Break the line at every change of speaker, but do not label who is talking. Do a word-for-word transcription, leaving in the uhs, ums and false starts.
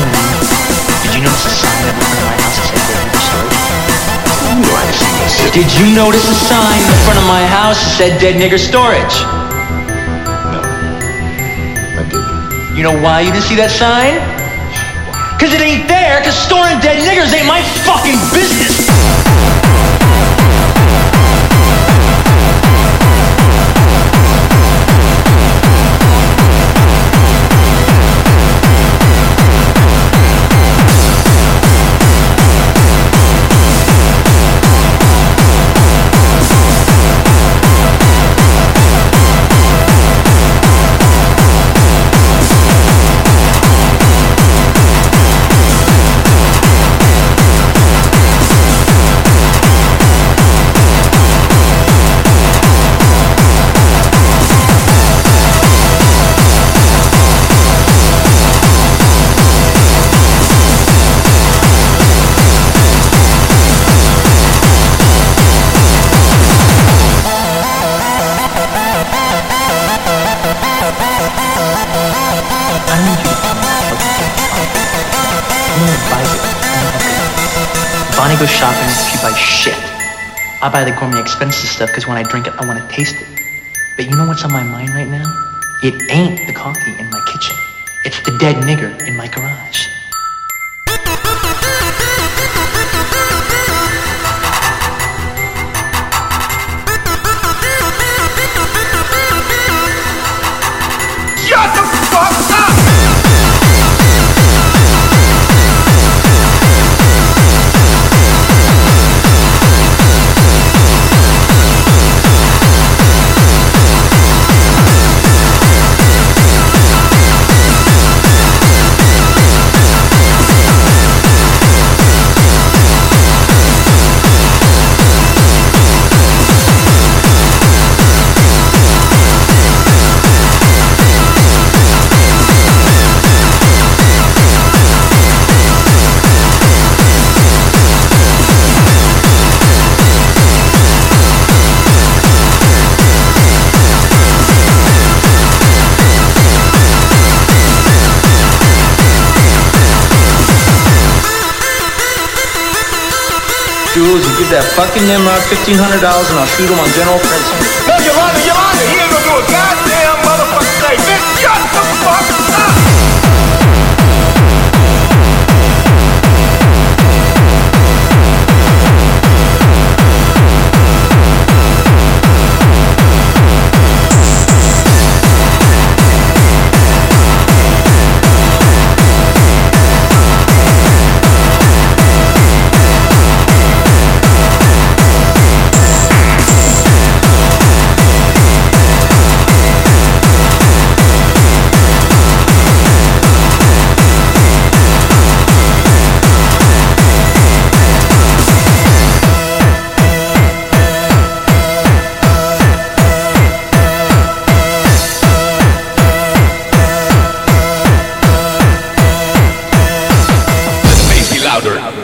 Did you notice a sign up in front of my house that said dead nigger storage?
You I've seen this shit.
Did you notice a sign in front of my house that said dead nigger storage?
No, I didn't.
You know why you didn't see that sign? Cause it ain't there, cause storing dead niggers ain't my fucking business! Bonnie goes shopping, she buys shit. I buy the gourmet expensive stuff because when I drink it, I want to taste it. But you know what's on my mind right now? It ain't the coffee in my kitchen. It's the dead nigger in my garage.
Shut the fuck up!
Jules, you give that fucking Nimrod fifteen hundred dollars and I'll shoot him on general principle.
No, Yolanda, Yolanda, he ain't gonna do a goddamn motherfucking thing. Bitch, shut the fuck up!